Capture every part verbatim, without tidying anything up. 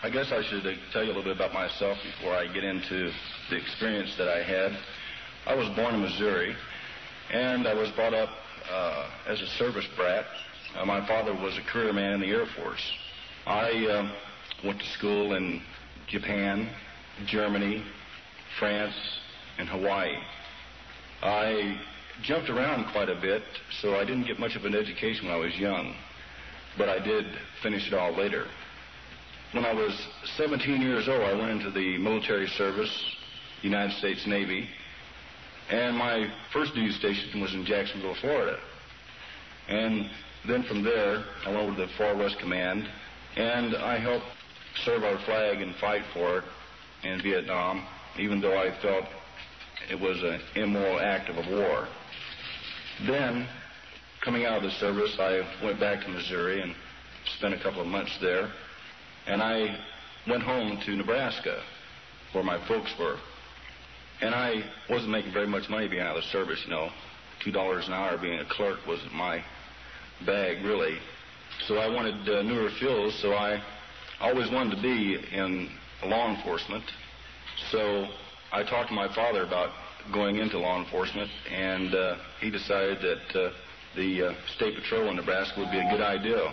I guess I should uh, tell you a little bit about myself before I get into the experience that I had. I was born in Missouri, and I was brought up uh, as a service brat. Uh, my father was a career man in the Air Force. I uh, went to school in Japan, Germany, France, and Hawaii. I jumped around quite a bit, so I didn't get much of an education when I was young, but I did finish it all later. When I was seventeen years old, I went into the military service, United States Navy, and my first duty station was in Jacksonville, Florida. And then from there, I went over to the Far West Command, and I helped serve our flag and fight for it in Vietnam, even though I felt it was an immoral act of a war. Then, coming out of the service, I went back to Missouri and spent a couple of months there. And I went home to Nebraska, where my folks were. And I wasn't making very much money being out of the service, you know. Two dollars an hour being a clerk wasn't my bag, really. So I wanted uh, newer fields, so I always wanted to be in law enforcement. So I talked to my father about going into law enforcement, and uh, he decided that uh, the uh, State Patrol in Nebraska would be a good idea.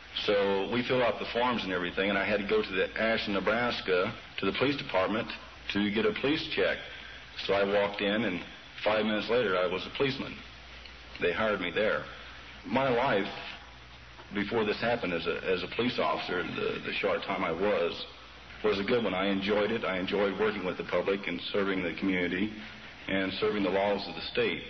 So we filled out the forms and everything, and I had to go to the Ashland, Nebraska, to the police department to get a police check. So I walked in, and five minutes later, I was a policeman. They hired me there. My life, before this happened as a, as a police officer, the, the short time I was, was a good one. I enjoyed it. I enjoyed working with the public and serving the community and serving the laws of the state.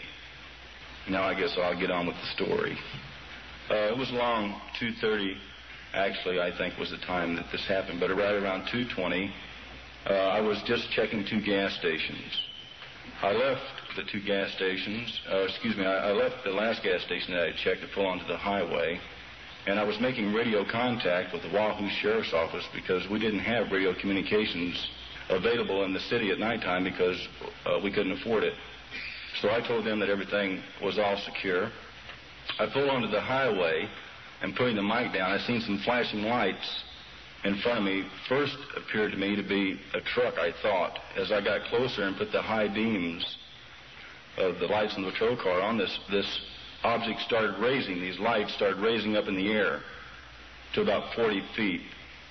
Now I guess I'll get on with the story. Uh, it was along two thirty, actually, I think was the time that this happened, but right around two twenty, uh, I was just checking two gas stations. I left the two gas stations, uh, excuse me, I, I left the last gas station that I had checked to pull onto the highway, and I was making radio contact with the Wahoo Sheriff's Office because we didn't have radio communications available in the city at nighttime because uh, we couldn't afford it. So I told them that everything was all secure. I pulled onto the highway, and putting the mic down, I seen some flashing lights in front of me. First appeared to me to be a truck, I thought. As I got closer and put the high beams of the lights in the patrol car on, this, this object started raising. These lights started raising up in the air to about forty feet.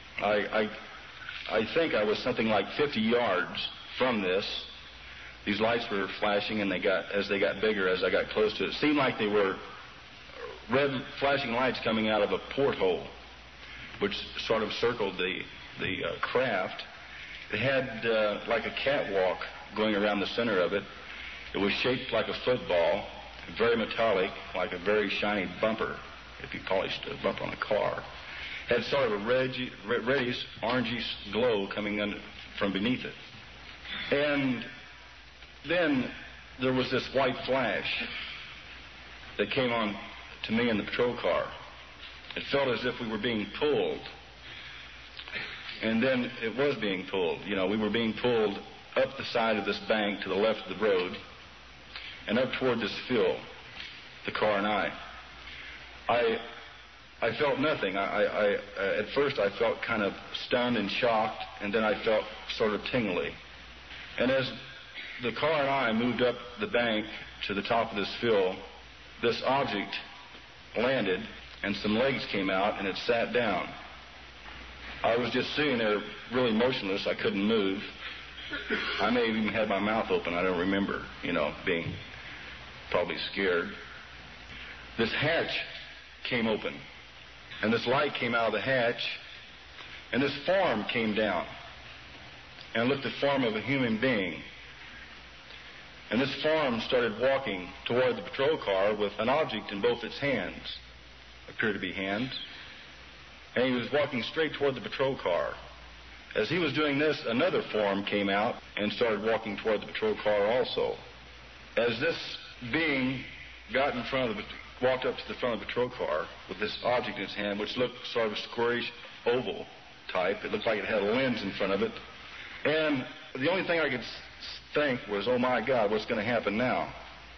I, I, I think I was something like fifty yards from this. These lights were flashing, and they got as they got bigger as I got close to it. It seemed like they were red flashing lights coming out of a porthole, which sort of circled the the uh, craft. It had uh, like a catwalk going around the center of it. It was shaped like a football, very metallic, like a very shiny bumper, if you polished a bumper on a car. It had sort of a red, reddish, orangish glow coming under, from beneath it. And then there was this white flash that came on to me in the patrol car. It felt as if we were being pulled. And then it was being pulled. You know, we were being pulled up the side of this bank to the left of the road and up toward this field, the car and I. I I felt nothing. I, I, I at first I felt kind of stunned and shocked, and then I felt sort of tingly. And as the car and I moved up the bank to the top of this field, this object landed, and some legs came out, and it sat down. I was just sitting there really motionless. I couldn't move. I may have even had my mouth open. I don't remember, you know, being probably scared. This hatch came open, and this light came out of the hatch, and this form came down, and it looked the form of a human being. And this form started walking toward the patrol car with an object in both its hands. Appeared to be hands. And he was walking straight toward the patrol car. As he was doing this, another form came out and started walking toward the patrol car also. As this being got in front of the, walked up to the front of the patrol car with this object in his hand, which looked sort of a squarish oval type. It looked like it had a lens in front of it. And the only thing I could think was, oh my God, what's going to happen now?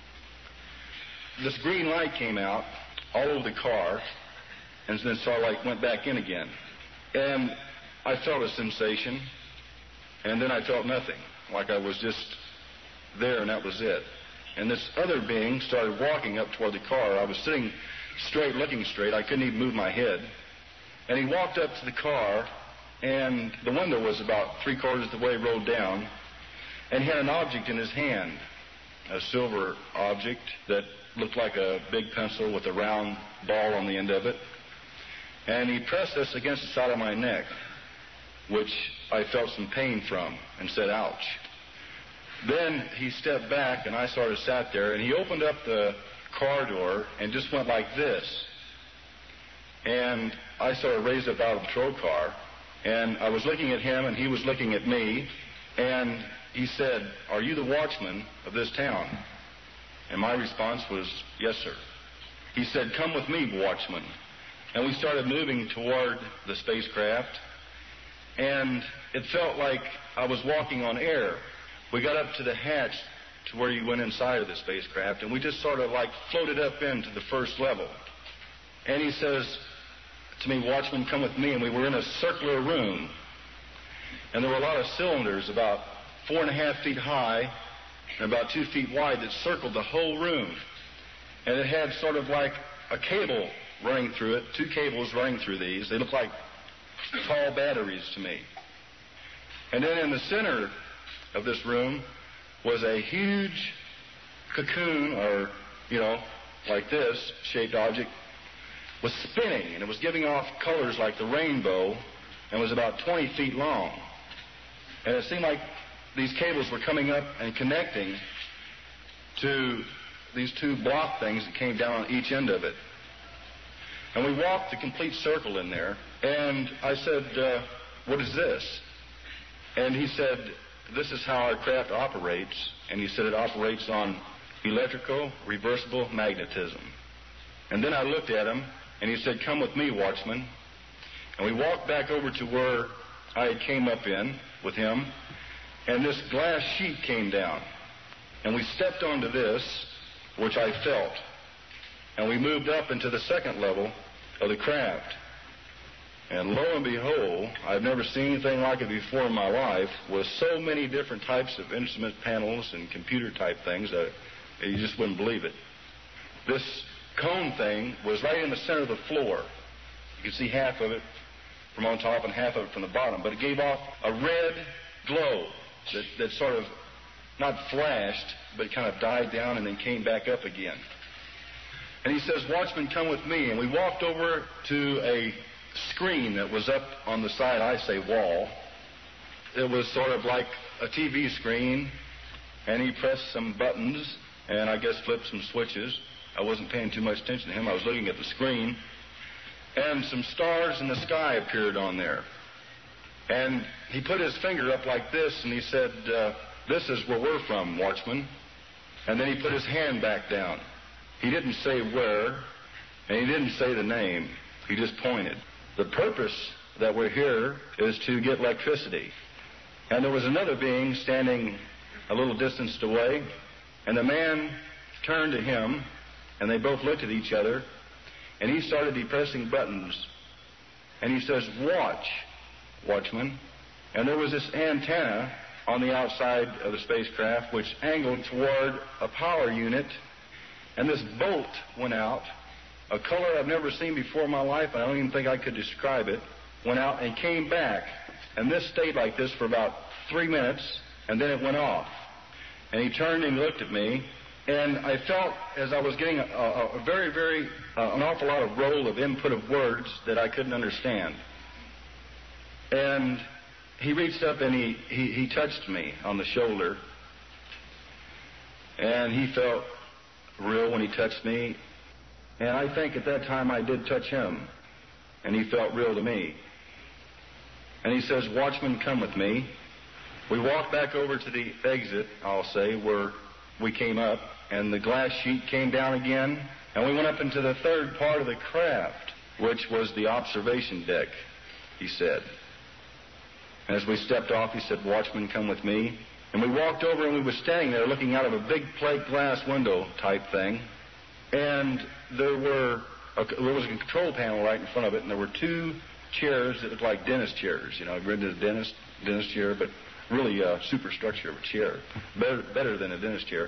This green light came out all over the car, and then sort of like went back in again. And I felt a sensation, and then I felt nothing, like I was just there and that was it. And this other being started walking up toward the car. I was sitting straight, looking straight. I couldn't even move my head. And he walked up to the car, and the window was about three-quarters of the way rolled down, and he had an object in his hand, a silver object that looked like a big pencil with a round ball on the end of it. And he pressed this against the side of my neck, which I felt some pain from, and said, ouch. Then he stepped back, and I sort of sat there, and he opened up the car door and just went like this. And I sort of raised up out of the patrol car, and I was looking at him, and he was looking at me, and he said, are you the watchman of this town? And my response was, yes, sir. He said, come with me, watchman. And we started moving toward the spacecraft, and it felt like I was walking on air. We got up to the hatch to where you went inside of the spacecraft, and we just sort of like floated up into the first level. And he says to me, watchman, come with me. And we were in a circular room, and there were a lot of cylinders about four and a half feet high and about two feet wide that circled the whole room. And it had sort of like a cable running through it, two cables running through these. They looked like tall batteries to me. And then in the center of this room was a huge cocoon, or, you know, like this shaped object, was spinning, and it was giving off colors like the rainbow, and was about twenty feet long. And it seemed like these cables were coming up and connecting to these two block things that came down on each end of it. And we walked the complete circle in there, and I said, uh, what is this? And he said, this is how our craft operates. And he said it operates on electrical reversible magnetism. And then I looked at him, and he said, come with me, watchman. And we walked back over to where I had came up in with him, and this glass sheet came down. And we stepped onto this, which I felt. And we moved up into the second level of the craft. And lo and behold, I've never seen anything like it before in my life, with so many different types of instrument panels and computer-type things that you just wouldn't believe it. This cone thing was right in the center of the floor. You could see half of it from on top and half of it from the bottom, but it gave off a red glow that, that sort of not flashed, but kind of died down and then came back up again. And he says, watchman, come with me. And we walked over to a screen that was up on the side, I say wall. It was sort of like a T V screen, and he pressed some buttons and I guess flipped some switches. I wasn't paying too much attention to him. I was looking at the screen, and some stars in the sky appeared on there. And he put his finger up like this, and he said, uh, this is where we're from, watchman. And then he put his hand back down. He didn't say where, and he didn't say the name. He just pointed. The purpose that we're here is to get electricity. And there was another being standing a little distance away, and the man turned to him, and they both looked at each other, and he started depressing buttons. And he says, watch, watchman. And there was this antenna on the outside of the spacecraft which angled toward a power unit, and this bolt went out, a color I've never seen before in my life, and I don't even think I could describe it, went out and came back. And this stayed like this for about three minutes, and then it went off. And he turned and looked at me, and I felt as I was getting a, a, a very, very, uh, an awful lot of roll of input of words that I couldn't understand. And he reached up and he, he, he touched me on the shoulder, and he felt real when he touched me. And I think at that time I did touch him, and he felt real to me. And he says, watchman, come with me. We walked back over to the exit, I'll say, where we came up, and the glass sheet came down again, and we went up into the third part of the craft, which was the observation deck, he said. And as we stepped off, he said, watchman, come with me. And we walked over, and we were standing there looking out of a big plate glass window type thing, and there were a, there was a control panel right in front of it, and there were two chairs that look like dentist chairs. You know, I've been to the dentist, dentist chair, but really a superstructure of a chair, better, better than a dentist chair.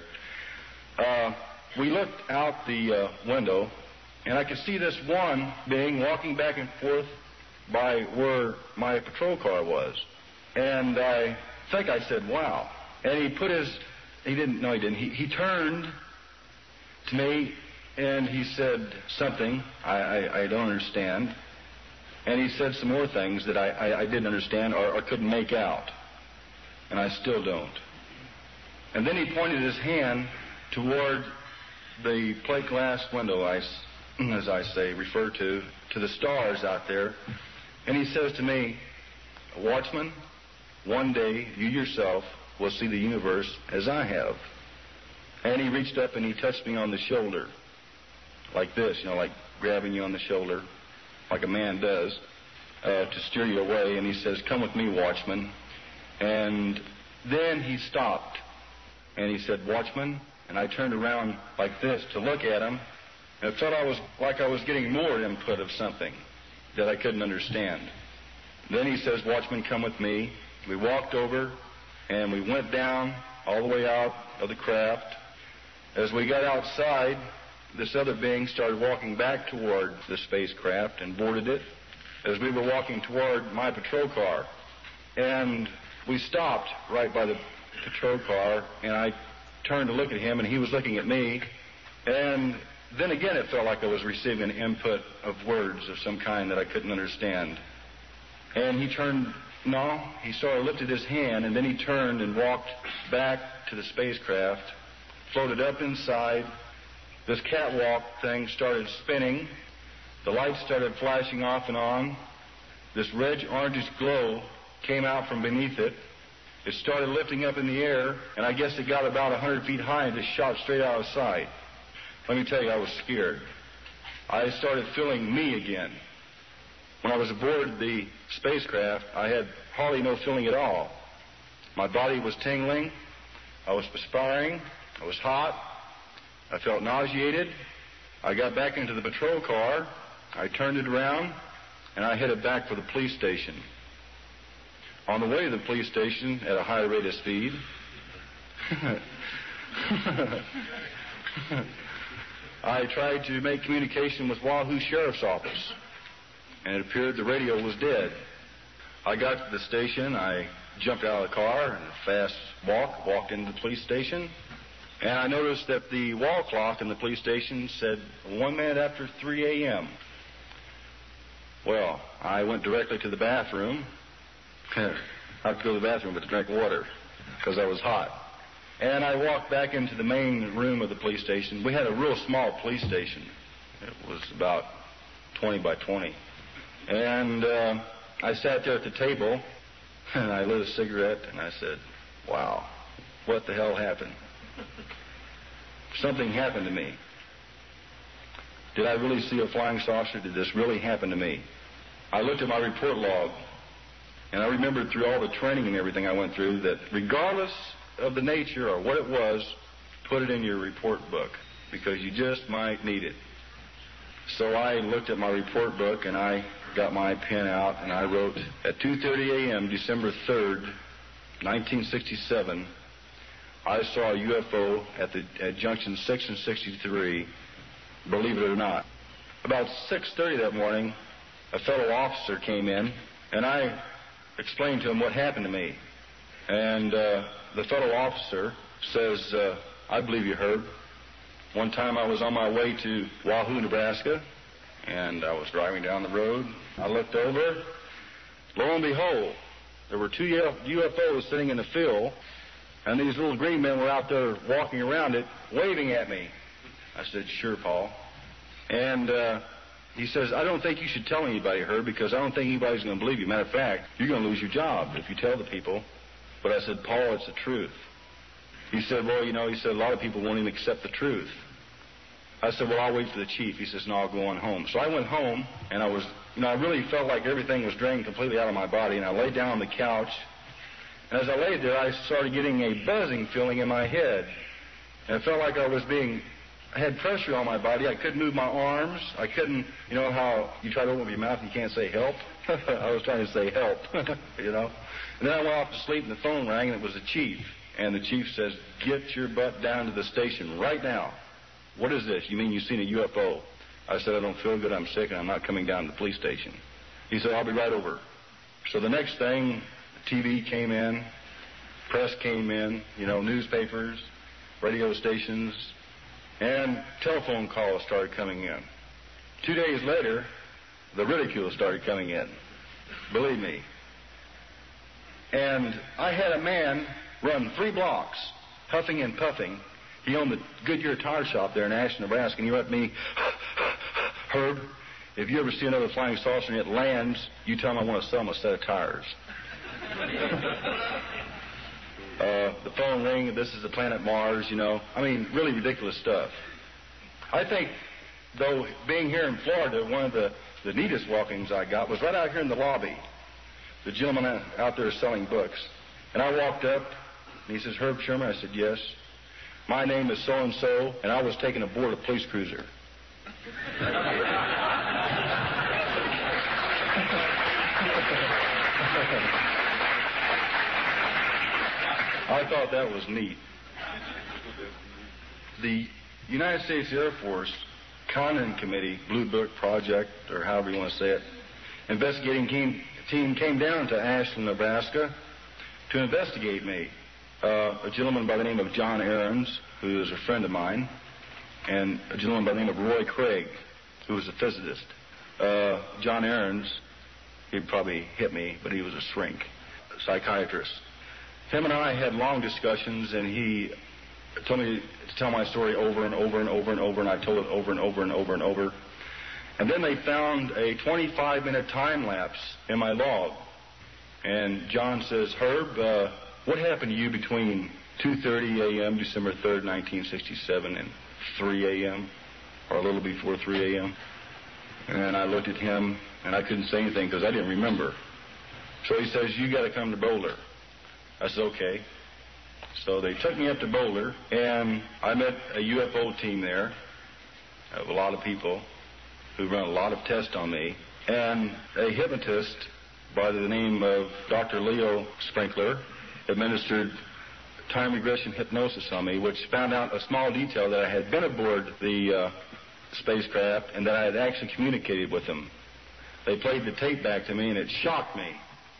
Uh, we looked out the uh, window, and I could see this one being walking back and forth by where my patrol car was. And I think I said, wow. And he put his, he didn't, no he didn't, he, he turned to me and he said something I, I, I don't understand. And he said some more things that I, I, I didn't understand or, or couldn't make out. And I still don't. And then he pointed his hand toward the plate glass window, I, as I say, refer to, to the stars out there. And he says to me, Watchman, one day you yourself will see the universe as I have. And he reached up and he touched me on the shoulder, like this, you know, like grabbing you on the shoulder, like a man does, uh, to steer you away. And he says, come with me, Watchman. And then he stopped and he said, Watchman. And I turned around like this to look at him. And it felt I was like I was getting more input of something that I couldn't understand. Then he says, Watchman, come with me. We walked over and we went down all the way out of the craft. As we got outside, this other being started walking back toward the spacecraft and boarded it as we were walking toward my patrol car. And we stopped right by the patrol car, and I turned to look at him, and he was looking at me. And then again it felt like I was receiving an input of words of some kind that I couldn't understand. And he turned, no, he sort of lifted his hand, and then he turned and walked back to the spacecraft, floated up inside. This catwalk thing started spinning. The lights started flashing off and on. This red orangish glow came out from beneath it. It started lifting up in the air, and I guess it got about one hundred feet high and just shot straight out of sight. Let me tell you, I was scared. I started feeling me again. When I was aboard the spacecraft, I had hardly no feeling at all. My body was tingling. I was perspiring. I was hot. I felt nauseated. I got back into the patrol car. I turned it around, and I headed back for the police station. On the way to the police station at a high rate of speed, I tried to make communication with Wahoo Sheriff's Office, and it appeared the radio was dead. I got to the station. I jumped out of the car and a fast walk, walked into the police station, and I noticed that the wall clock in the police station said one minute after three a.m. Well, I went directly to the bathroom. I had to go to the bathroom, but to drink water because I was hot. And I walked back into the main room of the police station. We had a real small police station. It was about twenty by twenty. And uh, I sat there at the table, and I lit a cigarette, and I said, wow, what the hell happened? Something happened to me. Did I really see a flying saucer? Did this really happen to me? I looked at my report log, and I remembered through all the training and everything I went through that regardless of the nature or what it was, put it in your report book because you just might need it. So I looked at my report book and I got my pen out and I wrote, at two thirty a.m. December third, nineteen sixty-seven, I saw a U F O at the at junction six and sixty-three, believe it or not. About six thirty that morning, a fellow officer came in and I explained to him what happened to me. And uh, the fellow officer says, uh, I believe you heard. One time I was on my way to Wahoo, Nebraska, and I was driving down the road. I looked over. Lo and behold, there were two U F Os sitting in the field, and these little green men were out there walking around it, waving at me. I said, sure, Paul. And uh, he says, I don't think you should tell anybody, Herb, because I don't think anybody's going to believe you. Matter of fact, you're going to lose your job if you tell the people. But I said, Paul, it's the truth. He said, well, you know, he said, a lot of people won't even accept the truth. I said, well, I'll wait for the chief. He says, no, I'll go on home. So I went home, and I was, you know, I really felt like everything was drained completely out of my body, and I laid down on the couch. And as I laid there, I started getting a buzzing feeling in my head. And it felt like I was being, I had pressure on my body. I couldn't move my arms. I couldn't, you know how you try to open your mouth and you can't say help? I was trying to say help, you know. And then I went off to sleep, and the phone rang, and it was the chief. And the chief says, get your butt down to the station right now. What is this? You mean you've seen a U F O? I said, I don't feel good. I'm sick, and I'm not coming down to the police station. He said, I'll be right over. So the next thing, T V came in, press came in, you know, newspapers, radio stations, and telephone calls started coming in. Two days later, the ridicule started coming in. Believe me. And I had a man run three blocks, huffing and puffing. He owned the Goodyear tire shop there in Ashland, Nebraska, and he let me, Herb, if you ever see another flying saucer and it lands, you tell him I want to sell him a set of tires. uh, the phone rang, this is the planet Mars, you know. I mean, really ridiculous stuff. I think, though, being here in Florida, one of the, the neatest walkings I got was right out here in the lobby. The gentleman out there selling books. And I walked up, and he says, Herb Sherman? I said, yes. My name is so-and-so, and I was taken aboard a police cruiser. I thought that was neat. The United States Air Force Condon Committee, Blue Book Project, or however you want to say it, investigating team, team came down to Ashland, Nebraska to investigate me. Uh, a gentleman by the name of John Ahrens, who is a friend of mine, and a gentleman by the name of Roy Craig, who was a physicist. Uh, John Ahrens, he'd probably hit me, but he was a shrink, a psychiatrist. Him and I had long discussions, and he told me to tell my story over and over and over and over, and I told it over and over and over and over. And then they found a twenty-five minute time lapse in my log. And John says, Herb, uh, what happened to you between two thirty a.m. December third, nineteen sixty-seven, and three a.m., or a little before three a.m.? And I looked at him, and I couldn't say anything because I didn't remember. So he says, you got to come to Boulder. I said, okay. So they took me up to Boulder, and I met a U F O team there of a lot of people who run a lot of tests on me, and a hypnotist by the name of Doctor Leo Sprinkler administered time regression hypnosis on me, which found out a small detail that I had been aboard the uh, spacecraft and that I had actually communicated with them. They played the tape back to me, and it shocked me.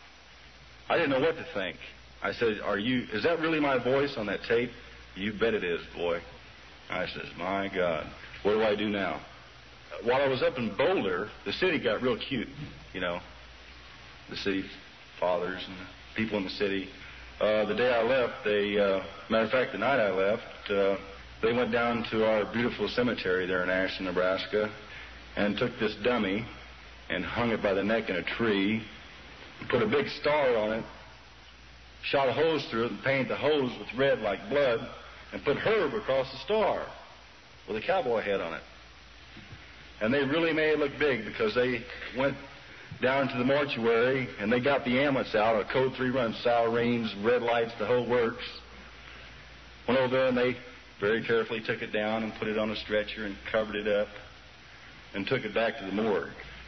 I didn't know what to think. I said, "Are you? Is that really my voice on that tape?" "You bet it is, boy." I says, "My God, what do I do now?" While I was up in Boulder, the city got real cute, you know, the city fathers and the people in the city. Uh, the day I left, they, uh, matter of fact, the night I left, uh, they went down to our beautiful cemetery there in Ashland, Nebraska, and took this dummy and hung it by the neck in a tree, and put a big star on it, shot a hose through it, and painted the hose with red like blood, and put Herb across the star with a cowboy head on it. And they really made it look big because they went down to the mortuary and they got the ambulance out, a code three run, sirens, red lights, the whole works. Went over there and they very carefully took it down and put it on a stretcher and covered it up and took it back to the morgue.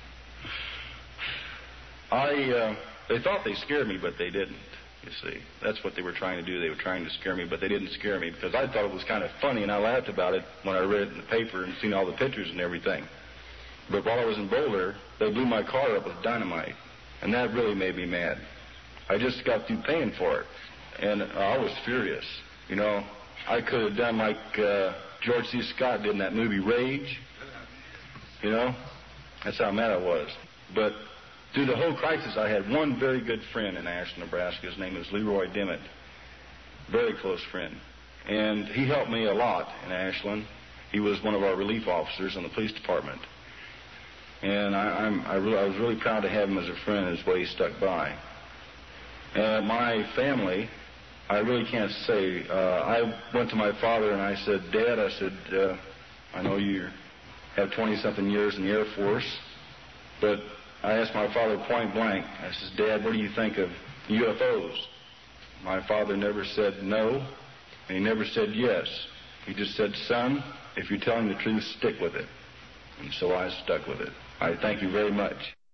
I, uh, they thought they scared me, but they didn't, you see. That's what they were trying to do. They were trying to scare me, but they didn't scare me because I thought it was kind of funny, and I laughed about it when I read it in the paper and seen all the pictures and everything. But while I was in Boulder, they blew my car up with dynamite, and that really made me mad. I just got through paying for it, and I was furious. You know, I could have done like uh, George C. Scott did in that movie Rage. You know, that's how mad I was. But through the whole crisis, I had one very good friend in Ashland, Nebraska. His name is Leroy Dimmitt, very close friend. And he helped me a lot in Ashland. He was one of our relief officers in the police department. And I, I'm, I, really, I was really proud to have him as a friend, his way he stuck by. Uh, my family, I really can't say. Uh, I went to my father and I said, Dad, I said, uh, I know you have twenty-something years in the Air Force, but I asked my father point blank, I says, Dad, what do you think of U F Os? My father never said no, and he never said yes. He just said, son, if you're telling the truth, stick with it. And so I stuck with it. I thank you very much.